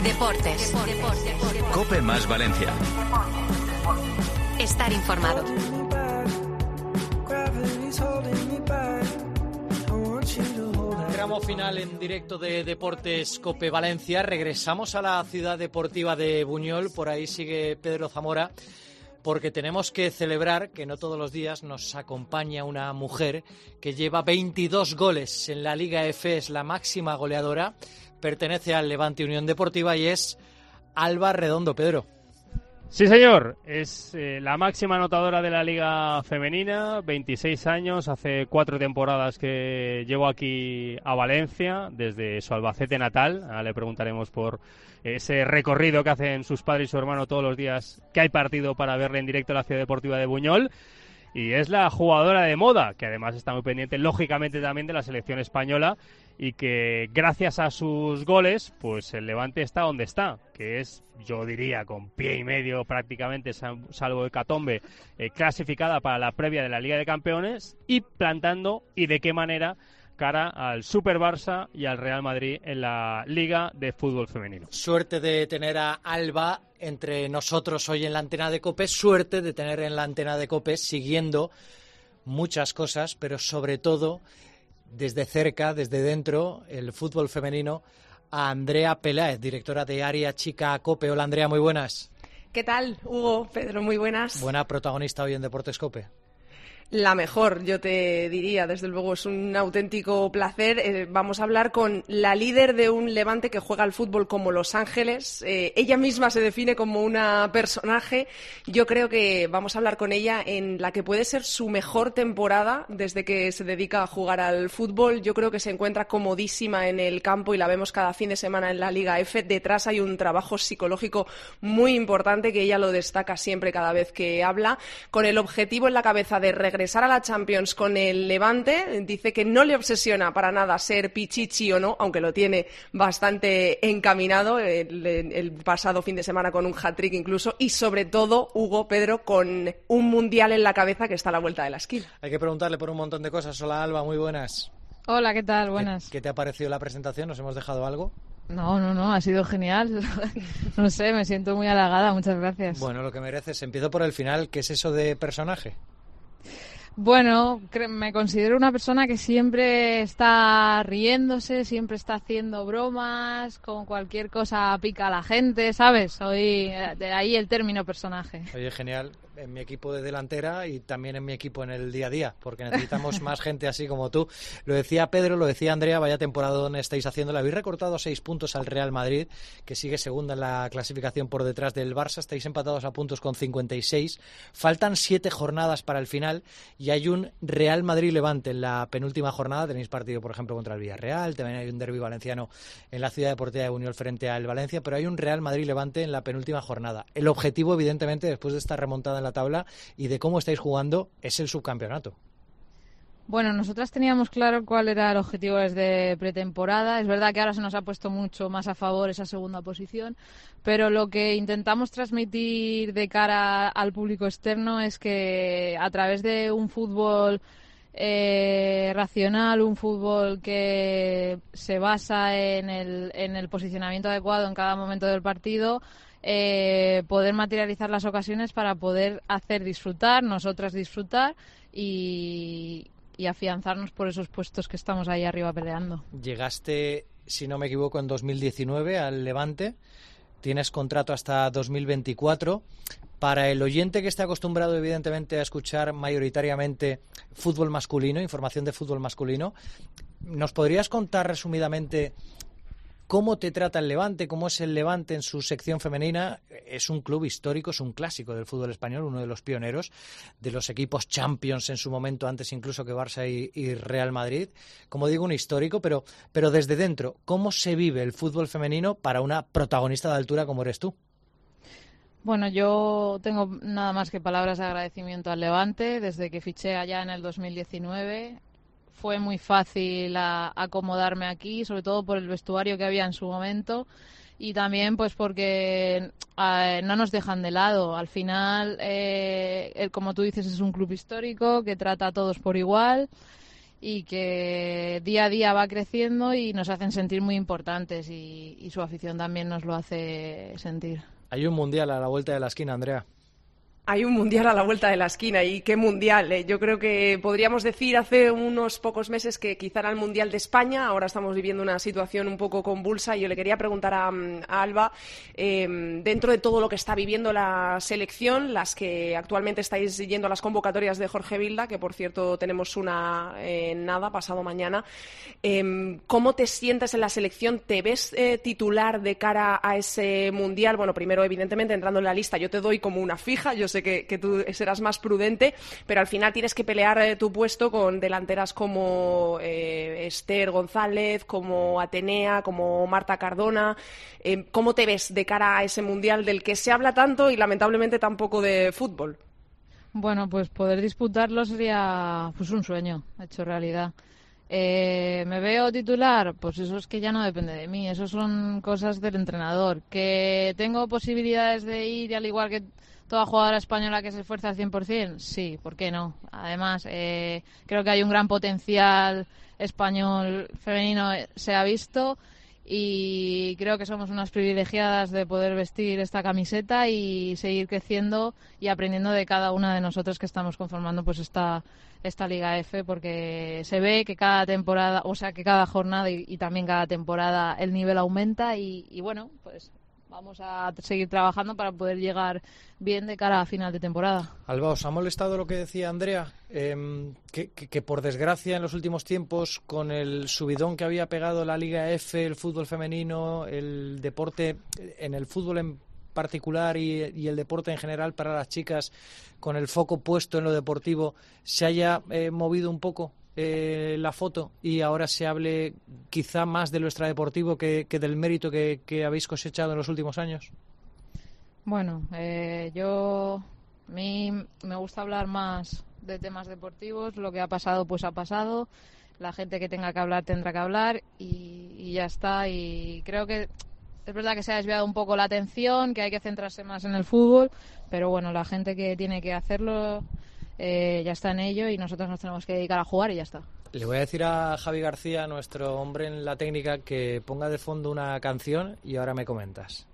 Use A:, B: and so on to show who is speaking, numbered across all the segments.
A: Deportes.
B: COPE más Valencia.
A: Estar informado.
C: Tramo final en directo de Deportes COPE Valencia. Regresamos a la ciudad deportiva de Buñol. Por ahí sigue Pedro Zamora, porque tenemos que celebrar que no todos los días nos acompaña una mujer que lleva 22 goles en la Liga F, es la máxima goleadora, pertenece al Levante Unión Deportiva y es Alba Redondo. Pedro.
D: Sí, señor, es la máxima anotadora de la Liga Femenina, 26 años, hace 4 temporadas que llevo aquí a Valencia, desde su Albacete natal. Ahora le preguntaremos por ese recorrido que hacen sus padres y su hermano todos los días que hay partido para verle en directo a la Ciudad Deportiva de Buñol. Y es la jugadora de moda, que además está muy pendiente, lógicamente, también de la selección española, y que gracias a sus goles, pues el Levante está donde está, que es, yo diría, con pie y medio prácticamente, salvo hecatombe, clasificada para la previa de la Liga de Campeones, y plantando, y de qué manera, cara al Super Barça y al Real Madrid en la Liga de Fútbol Femenino.
C: Suerte de tener a Alba entre nosotros hoy en la antena de COPE, suerte de tener en la antena de COPE siguiendo muchas cosas, pero sobre todo desde cerca, desde dentro, el fútbol femenino, a Andrea Peláez, directora de Área Chica COPE. Hola, Andrea, muy buenas.
E: ¿Qué tal, Hugo? Pedro, muy buenas.
C: Buena protagonista hoy en Deportes COPE.
E: La mejor, yo te diría, desde luego es un auténtico placer. Vamos a hablar con la líder de un Levante que juega al fútbol como Los Ángeles. Ella misma se define como una personaje. Yo creo que vamos a hablar con ella en la que puede ser su mejor temporada desde que se dedica a jugar al fútbol. Yo creo que se encuentra comodísima en el campo y la vemos cada fin de semana en la Liga F. Detrás hay un trabajo psicológico muy importante que ella lo destaca siempre cada vez que habla, con el objetivo en la cabeza de regresar a la Champions con el Levante. Dice que no le obsesiona para nada ser pichichi o no, aunque lo tiene bastante encaminado el pasado fin de semana con un hat-trick incluso, y sobre todo, Hugo, Pedro, con un mundial en la cabeza que está a la vuelta de la esquina.
C: Hay que preguntarle por un montón de cosas. Hola, Alba, muy buenas.
F: Hola, ¿qué tal? Buenas.
C: ¿Qué te ha parecido la presentación? ¿Nos hemos dejado algo?
F: No, ha sido genial. No sé, me siento muy halagada, muchas gracias.
C: Bueno, lo que mereces. Empiezo por el final. ¿Qué es eso de personaje?
F: Bueno, me considero una persona que siempre está riéndose, siempre está haciendo bromas, con cualquier cosa pica a la gente, ¿sabes? Soy de ahí el término personaje.
C: Oye, genial. En mi equipo de delantera y también en mi equipo en el día a día, porque necesitamos más gente así como tú. Lo decía Pedro, lo decía Andrea, vaya temporada donde estáis haciendo. Le habéis recortado 6 puntos al Real Madrid, que sigue segunda en la clasificación por detrás del Barça. Estáis empatados a puntos con 56. Faltan 7 jornadas para el final y hay un Real Madrid-Levante en la penúltima jornada. Tenéis partido, por ejemplo, contra el Villarreal, también hay un derbi valenciano en la Ciudad Deportiva de Buñol frente al Valencia, pero hay un Real Madrid-Levante en la penúltima jornada. El objetivo, evidentemente, después de esta remontada en la tabla y de cómo estáis jugando, es el subcampeonato.
F: Bueno, nosotras teníamos claro cuál era el objetivo desde pretemporada. Es verdad que ahora se nos ha puesto mucho más a favor esa segunda posición, pero lo que intentamos transmitir de cara al público externo es que a través de un fútbol racional, un fútbol que se basa en el posicionamiento adecuado en cada momento del partido, poder materializar las ocasiones para poder hacer disfrutar, nosotras disfrutar y afianzarnos por esos puestos que estamos ahí arriba peleando.
C: Llegaste, si no me equivoco, en 2019 al Levante, tienes contrato hasta 2024. Para el oyente que está acostumbrado, evidentemente, a escuchar mayoritariamente fútbol masculino, información de fútbol masculino, ¿nos podrías contar resumidamente cómo te trata el Levante, cómo es el Levante en su sección femenina? Es un club histórico, es un clásico del fútbol español, uno de los pioneros, de los equipos Champions en su momento, antes incluso que Barça y Real Madrid. Como digo, un histórico, pero desde dentro, ¿cómo se vive el fútbol femenino para una protagonista de altura como eres tú?
F: Bueno, yo tengo nada más que palabras de agradecimiento al Levante. Desde que fiché allá en el 2019 fue muy fácil acomodarme aquí, sobre todo por el vestuario que había en su momento y también pues porque no nos dejan de lado. Al final, como tú dices, es un club histórico que trata a todos por igual y que día a día va creciendo y nos hacen sentir muy importantes y su afición también nos lo hace sentir.
C: Hay un mundial a la vuelta de la esquina, Andrea.
E: Hay un mundial a la vuelta de la esquina, y qué mundial, ¿eh? Yo creo que podríamos decir hace unos pocos meses que quizá era el Mundial de España. Ahora estamos viviendo una situación un poco convulsa y yo le quería preguntar a Alba, dentro de todo lo que está viviendo la selección, las que actualmente estáis yendo a las convocatorias de Jorge Vilda, que por cierto tenemos una pasado mañana, ¿cómo te sientes en la selección? ¿Te ves titular de cara a ese mundial? Bueno, primero evidentemente entrando en la lista yo te doy como una fija, yo sé que tú serás más prudente, pero al final tienes que pelear tu puesto con delanteras como Esther González, como Atenea, como Marta Cardona. ¿Cómo te ves de cara a ese mundial del que se habla tanto y lamentablemente tan poco de fútbol?
F: Bueno, pues poder disputarlo sería pues un sueño hecho realidad. ¿Me veo titular? Pues eso es que ya no depende de mí, eso son cosas del entrenador. ¿Que tengo posibilidades de ir, al igual que toda jugadora española que se esfuerza al 100%? Sí, ¿por qué no? Además, creo que hay un gran potencial español femenino, se ha visto, y creo que somos unas privilegiadas de poder vestir esta camiseta y seguir creciendo y aprendiendo de cada una de nosotros que estamos conformando pues esta Liga F, porque se ve que cada temporada, o sea, que cada jornada y también cada temporada el nivel aumenta y bueno, pues vamos a seguir trabajando para poder llegar bien de cara a final de temporada.
C: Alba, ¿os ha molestado lo que decía Andrea? Que por desgracia en los últimos tiempos, con el subidón que había pegado la Liga F, el fútbol femenino, el deporte, en el fútbol en particular y el deporte en general para las chicas, con el foco puesto en lo deportivo, se haya movido un poco la foto y ahora se hable quizá más de lo extradeportivo que del mérito que habéis cosechado en los últimos años?
F: Bueno, a mí me gusta hablar más de temas deportivos. Lo que ha pasado pues ha pasado, la gente que tenga que hablar tendrá que hablar y ya está. Y creo que es verdad que se ha desviado un poco la atención, que hay que centrarse más en el fútbol, pero bueno, la gente que tiene que hacerlo ya está en ello y nosotros nos tenemos que dedicar a jugar y ya está.
C: Le voy a decir a Javi García, nuestro hombre en la técnica, que ponga de fondo una canción y ahora me comentas.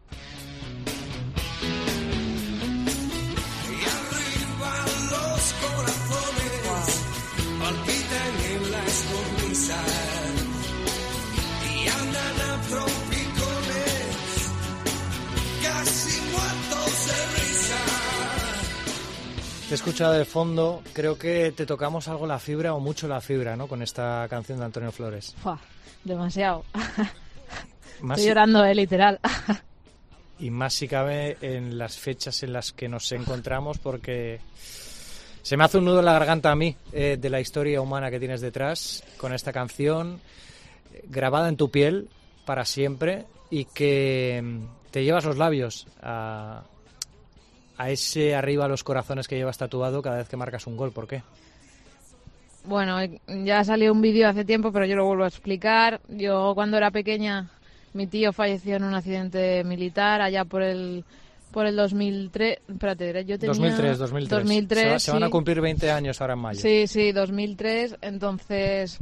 A: Y arriba los corazones palpitan en las cornisas y andan a trompicones casi muertos de risa.
C: Te he escuchado de fondo, creo que te tocamos algo la fibra o mucho la fibra, ¿no? Con esta canción de Antonio Flores.
F: Demasiado.
C: Más
F: Estoy llorando, literal.
C: Y más si cabe en las fechas en las que nos encontramos, porque se me hace un nudo en la garganta a mí de la historia humana que tienes detrás con esta canción grabada en tu piel para siempre y que te llevas los labios a ese arriba a los corazones que llevas tatuado cada vez que marcas un gol. ¿Por qué?
F: Bueno, ya salió un vídeo hace tiempo, pero yo lo vuelvo a explicar. Yo cuando era pequeña, mi tío falleció en un accidente militar allá por el 2003. Espérate, yo tenía... 2003.
C: Se van a cumplir 20 años ahora en mayo.
F: Sí, 2003. Entonces,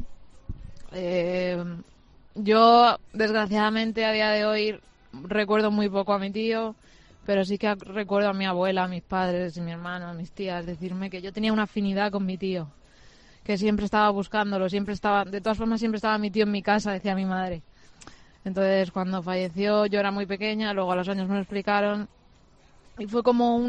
F: yo desgraciadamente a día de hoy recuerdo muy poco a mi tío, pero sí que recuerdo a mi abuela, a mis padres y mi hermano, a mis tías, decirme que yo tenía una afinidad con mi tío, que siempre estaba buscándolo, de todas formas siempre estaba mi tío en mi casa, decía mi madre. Entonces cuando falleció yo era muy pequeña, luego a los años me lo explicaron y fue como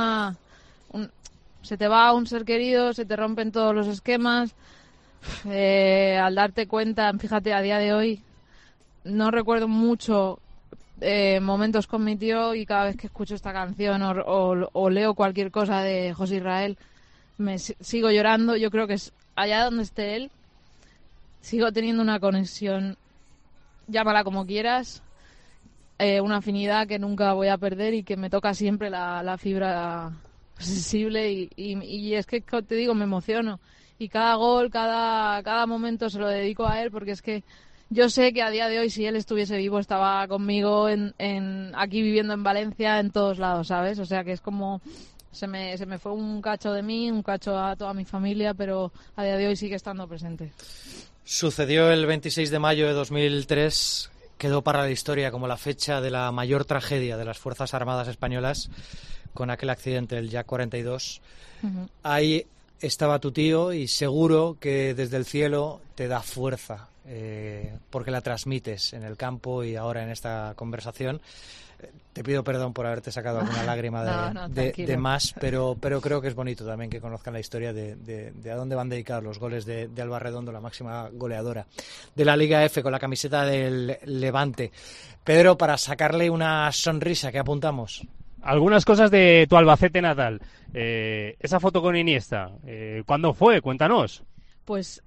F: se te va un ser querido, se te rompen todos los esquemas, al darte cuenta, fíjate, a día de hoy no recuerdo mucho momentos con mi tío y cada vez que escucho esta canción o leo cualquier cosa de José Israel me sigo llorando. Yo creo que allá donde esté él sigo teniendo una conexión, llámala como quieras, una afinidad que nunca voy a perder y que me toca siempre la fibra sensible y es que te digo, me emociono y cada gol, cada momento se lo dedico a él, porque es que yo sé que a día de hoy, si él estuviese vivo, estaba conmigo aquí viviendo en Valencia, en todos lados, ¿sabes? O sea que es como se me fue un cacho de mí, un cacho a toda mi familia, pero a día de hoy sigue estando presente.
C: Sucedió el 26 de mayo de 2003, quedó para la historia como la fecha de la mayor tragedia de las Fuerzas Armadas españolas con aquel accidente, el Yak 42. Uh-huh. Ahí estaba tu tío y seguro que desde el cielo te da fuerza, porque la transmites en el campo y ahora en esta conversación. Te pido perdón por haberte sacado alguna lágrima de más, pero creo que es bonito también que conozcan la historia de a dónde van dedicados los goles de Alba Redondo, la máxima goleadora de la Liga F con la camiseta del Levante. Pedro, para sacarle una sonrisa, ¿qué apuntamos?
D: Algunas cosas de tu Albacete natal. Esa foto con Iniesta, ¿cuándo fue? Cuéntanos.
F: Pues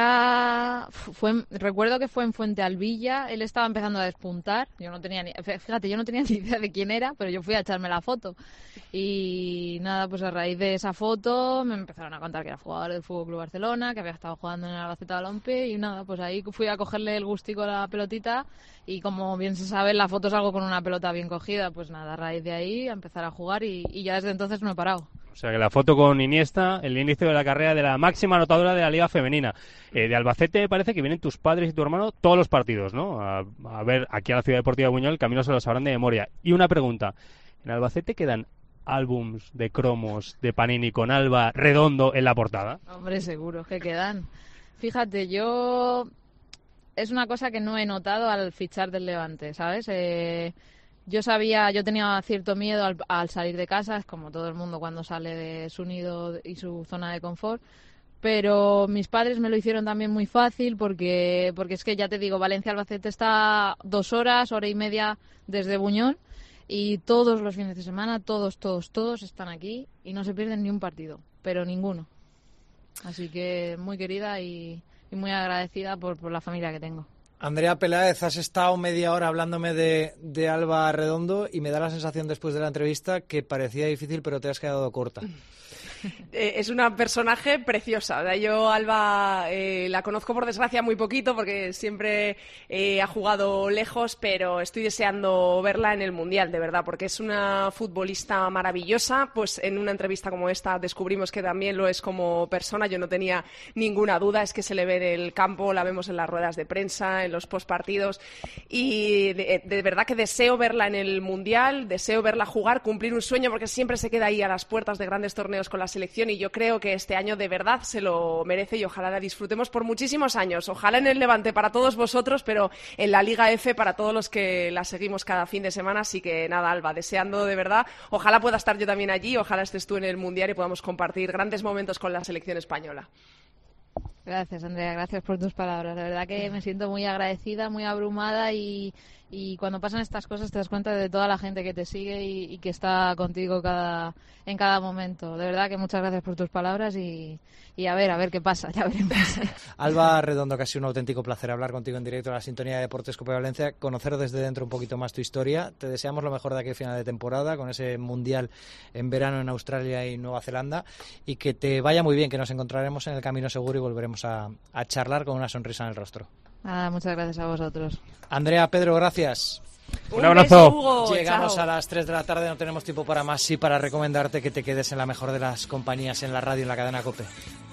F: recuerdo que fue en Fuente Alvilla, él estaba empezando a despuntar, yo no tenía ni idea de quién era, pero yo fui a echarme la foto. Y nada, pues a raíz de esa foto me empezaron a contar que era jugador del FC Barcelona, que había estado jugando en el Albacete Balompié, y nada, pues ahí fui a cogerle el gustico a la pelotita, y como bien se sabe, la foto salgo con una pelota bien cogida, pues nada, a raíz de ahí a empezar a jugar y ya desde entonces no he parado.
D: O sea que la foto con Iniesta, el inicio de la carrera de la máxima anotadora de la Liga Femenina. De Albacete parece que vienen tus padres y tu hermano todos los partidos, ¿no? A ver aquí a la Ciudad Deportiva de Buñol, el camino se lo sabrán de memoria. Y una pregunta, ¿en Albacete quedan álbums de cromos de Panini con Alba Redondo en la portada?
F: Hombre, seguro que quedan. Fíjate, es una cosa que no he notado al fichar del Levante, ¿sabes? Yo tenía cierto miedo al salir de casa, es como todo el mundo cuando sale de su nido y su zona de confort, pero mis padres me lo hicieron también muy fácil porque es que ya te digo, Valencia-Albacete está 2 horas, hora y media desde Buñol, y todos los fines de semana, todos están aquí y no se pierden ni un partido, pero ninguno. Así que muy querida y muy agradecida por la familia que tengo.
C: Andrea Peláez, has estado media hora hablándome de Alba Redondo y me da la sensación después de la entrevista que parecía difícil, pero te has quedado corta.
E: Es una personaje preciosa. Yo Alba la conozco por desgracia muy poquito porque siempre ha jugado lejos, pero estoy deseando verla en el Mundial, de verdad, porque es una futbolista maravillosa. Pues en una entrevista como esta descubrimos que también lo es como persona. Yo no tenía ninguna duda, es que se le ve en el campo, la vemos en las ruedas de prensa, en los postpartidos, y de verdad que deseo verla en el Mundial, deseo verla jugar, cumplir un sueño, porque siempre se queda ahí a las puertas de grandes torneos con la selección, y yo creo que este año de verdad se lo merece y ojalá la disfrutemos por muchísimos años. Ojalá en el Levante para todos vosotros, pero en la Liga F para todos los que la seguimos cada fin de semana. Así que nada, Alba, deseando de verdad, ojalá pueda estar yo también allí, ojalá estés tú en el Mundial y podamos compartir grandes momentos con la selección española.
F: Gracias, Andrea, gracias por tus palabras. La verdad que me siento muy agradecida, muy abrumada y cuando pasan estas cosas te das cuenta de toda la gente que te sigue y que está contigo en cada momento. De verdad que muchas gracias por tus palabras y a ver qué pasa, ya veremos.
C: Alba Redondo, que ha sido un auténtico placer hablar contigo en directo en la sintonía de Deportes Cope Valencia, conocer desde dentro un poquito más tu historia. Te deseamos lo mejor de aquí a final de temporada, con ese Mundial en verano en Australia y Nueva Zelanda, y que te vaya muy bien, que nos encontraremos en el camino seguro y volveremos a charlar con una sonrisa en el rostro.
F: Nada, muchas gracias a vosotros.
C: Andrea, Pedro, gracias.
D: Un abrazo.
E: Beso, Hugo.
C: Llegamos
E: Chao.
C: a las 3 de la tarde, no tenemos tiempo para más, sí para recomendarte que te quedes en la mejor de las compañías, en la radio, en la cadena COPE.